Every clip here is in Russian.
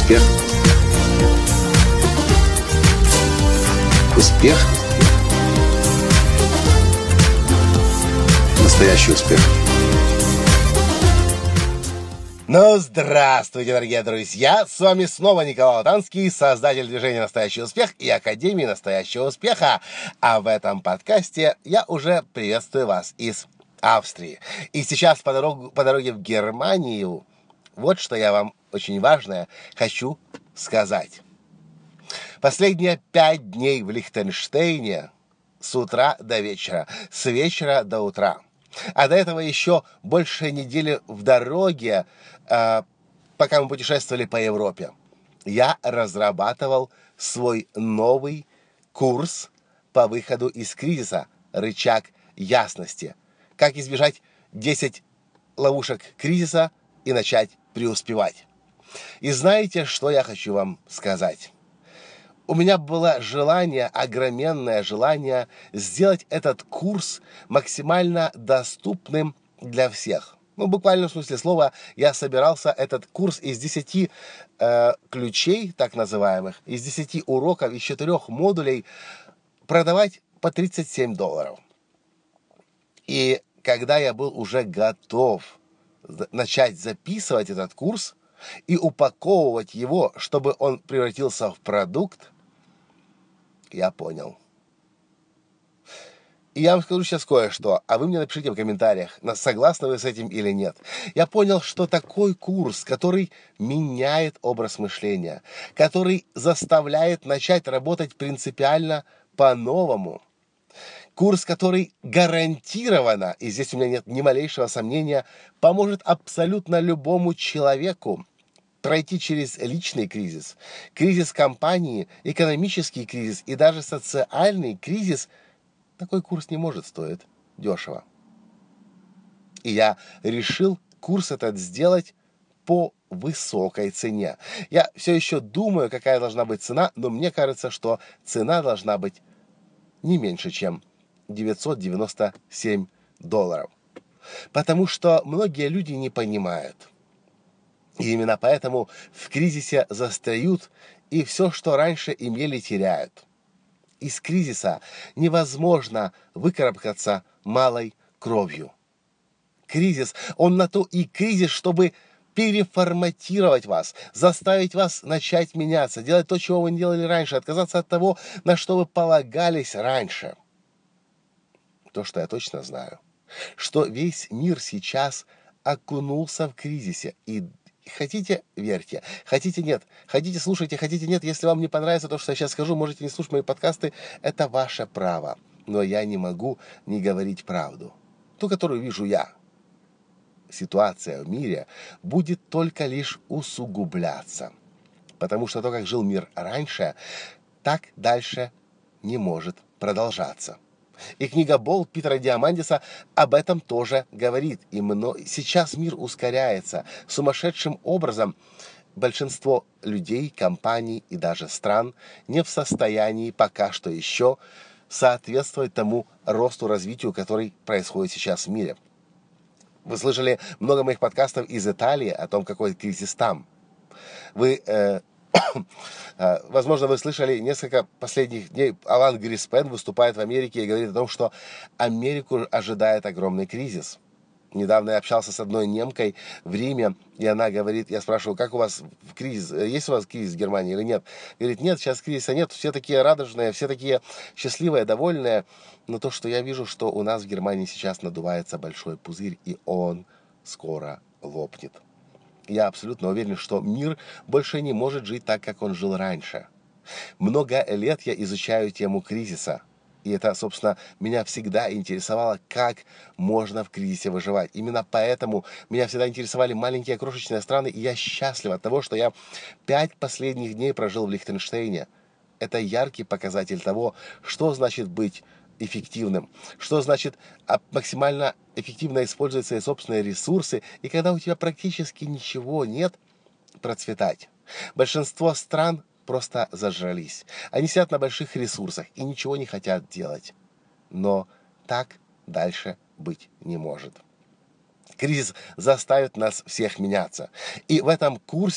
Успех. Успех. Настоящий успех. Ну, здравствуйте, дорогие друзья! С вами снова Николай Латанский, создатель движения «Настоящий успех» и Академии «Настоящего успеха». А в этом подкасте я уже приветствую вас из Австрии. И сейчас по дороге в Германию вот что я вам очень важное хочу сказать. Последние 5 дней в Лихтенштейне с утра до вечера, с вечера до утра. А до этого еще больше недели в дороге, пока мы путешествовали по Европе. Я разрабатывал свой новый курс по выходу из кризиса «Рычаг ясности». Как избежать 10 ловушек кризиса и начать преуспевать. И знаете, что я хочу вам сказать? У меня было огроменное желание сделать этот курс максимально доступным для всех. Ну, буквально в смысле слова, я собирался этот курс из 10 ключей, так называемых, из 10 уроков, из 4 модулей продавать по $37. И когда я был уже готов начать записывать этот курс и упаковывать его, чтобы он превратился в продукт, я понял. И я вам скажу сейчас кое-что, а вы мне напишите в комментариях, согласны вы с этим или нет. Я понял, что такой курс, который меняет образ мышления, который заставляет начать работать принципиально по-новому, курс, который гарантированно, и здесь у меня нет ни малейшего сомнения, поможет абсолютно любому человеку пройти через личный кризис, кризис компании, экономический кризис и даже социальный кризис, такой курс не может стоить дешево. И я решил курс этот сделать по высокой цене. Я все еще думаю, какая должна быть цена, но мне кажется, что цена должна быть не меньше, чем $997. Потому что многие люди не понимают. И именно поэтому в кризисе застряют и все, что раньше имели, теряют. Из кризиса невозможно выкарабкаться малой кровью. Кризис, он на то и кризис, чтобы переформатировать вас, заставить вас начать меняться, делать то, чего вы не делали раньше, отказаться от того, на что вы полагались раньше. То, что я точно знаю, что весь мир сейчас окунулся в кризисе, и хотите — верьте, хотите — нет, хотите — слушайте, хотите — нет. Если вам не понравится то, что я сейчас скажу, можете не слушать мои подкасты, это ваше право. Но я не могу не говорить правду, ту, которую вижу я. Ситуация в мире будет только лишь усугубляться, потому что то, как жил мир раньше, так дальше не может продолжаться. И книга Болт Питера Диамандиса об этом тоже говорит. Сейчас мир ускоряется сумасшедшим образом. Большинство людей, компаний и даже стран не в состоянии пока что еще соответствовать тому росту, развитию, который происходит сейчас в мире. Вы слышали много моих подкастов из Италии о том, какой кризис там. Возможно, вы слышали несколько последних дней, Алан Гриспен выступает в Америке и говорит о том, что Америку ожидает огромный кризис. Недавно я общался с одной немкой в Риме, и она говорит, я спрашиваю, как у вас кризис, есть у вас кризис в Германии или нет? Говорит, нет, сейчас кризиса нет, все такие радужные, все такие счастливые, довольные. Но то, что я вижу, что у нас в Германии сейчас надувается большой пузырь, и он скоро лопнет. Я абсолютно уверен, что мир больше не может жить так, как он жил раньше. Много лет я изучаю тему кризиса. И это, собственно, меня всегда интересовало, как можно в кризисе выживать. Именно поэтому меня всегда интересовали маленькие крошечные страны, и я счастлив от того, что я 5 последних дней прожил в Лихтенштейне. Это яркий показатель того, что значит быть эффективным, что значит максимально эффективно использовать свои собственные ресурсы, и когда у тебя практически ничего нет, процветать. Большинство стран просто зажрались. Они сидят на больших ресурсах и ничего не хотят делать. Но так дальше быть не может. Кризис заставит нас всех меняться. И в этом курсе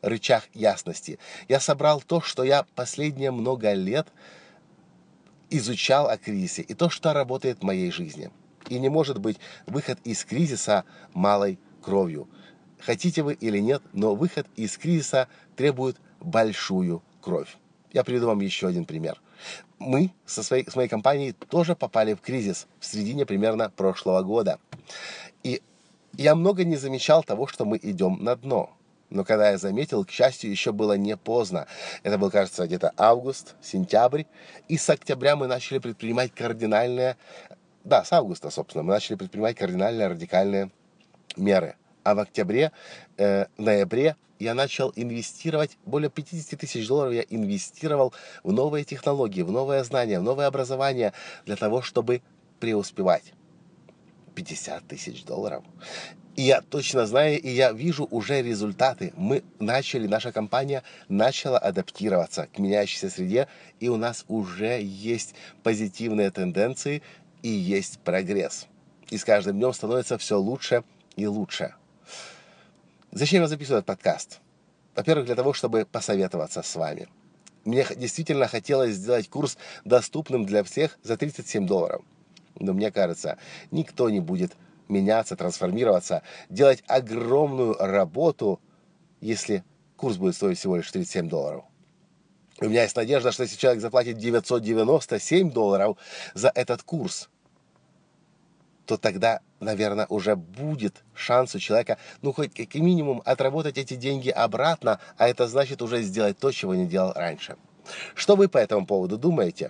рычаг ясности. Я собрал то, что я последние много лет изучал о кризисе, и то, что работает в моей жизни. И не может быть выход из кризиса малой кровью. Хотите вы или нет, но выход из кризиса требует большую кровь. Я приведу вам еще один пример. Мы с моей компанией тоже попали в кризис в середине примерно прошлого года. И я много не замечал того, что мы идем на дно. Но когда я заметил, к счастью, еще было не поздно. Это был, кажется, где-то август, сентябрь. И с октября мы начали предпринимать кардинальные... Да, с августа, собственно, мы начали предпринимать кардинальные, радикальные меры. А в октябре, ноябре я начал инвестировать, более 50 тысяч долларов я инвестировал в новые технологии, в новые знания, в новое образование для того, чтобы преуспевать. 50 тысяч долларов. И я точно знаю, и я вижу уже результаты. Наша компания начала адаптироваться к меняющейся среде, и у нас уже есть позитивные тенденции и есть прогресс. И с каждым днем становится все лучше и лучше. Зачем я записываю этот подкаст? Во-первых, для того, чтобы посоветоваться с вами. Мне действительно хотелось сделать курс доступным для всех за 37 долларов. Но мне кажется, никто не будет меняться, трансформироваться, делать огромную работу, если курс будет стоить всего лишь 37 долларов. У меня есть надежда, что если человек заплатит 997 долларов за этот курс, то тогда, наверное, уже будет шанс у человека, хоть как минимум отработать эти деньги обратно, а это значит уже сделать то, чего не делал раньше. Что вы по этому поводу думаете?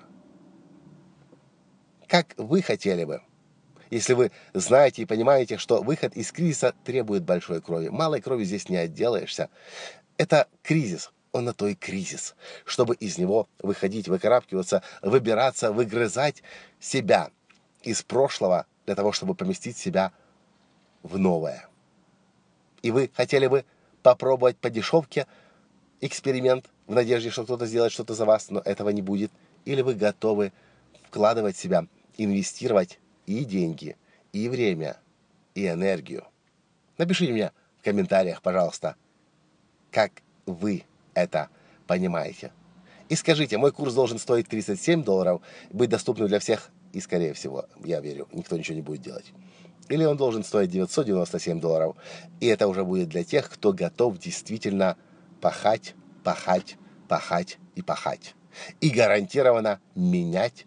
Как вы хотели бы? Если вы знаете и понимаете, что выход из кризиса требует большой крови. Малой крови здесь не отделаешься. Это кризис. Он на то и кризис. Чтобы из него выходить, выкарабкиваться, выбираться, выгрызать себя из прошлого, для того, чтобы поместить себя в новое. И вы хотели бы попробовать по дешевке эксперимент в надежде, что кто-то сделает что-то за вас, но этого не будет. Или вы готовы вкладывать в себя, инвестировать и деньги, и время, и энергию. Напишите мне в комментариях, пожалуйста, как вы это понимаете. И скажите, мой курс должен стоить 37 долларов, быть доступным для всех, и, скорее всего, я верю, никто ничего не будет делать. Или он должен стоить 997 долларов, и это уже будет для тех, кто готов действительно пахать, пахать, пахать и пахать. И гарантированно менять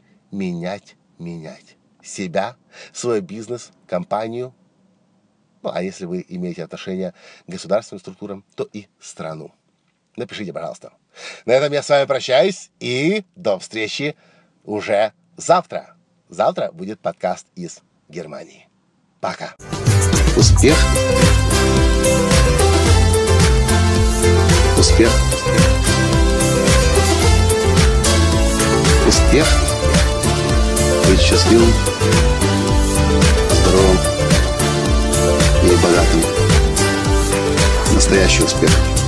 себя, свой бизнес, компанию. А если вы имеете отношение к государственным структурам, то и страну. Напишите, пожалуйста. На этом я с вами прощаюсь и до встречи уже завтра. Завтра будет подкаст из Германии. Пока. Успех. Успех. Успех. Быть счастливым, здоровым и богатым. Настоящий успех.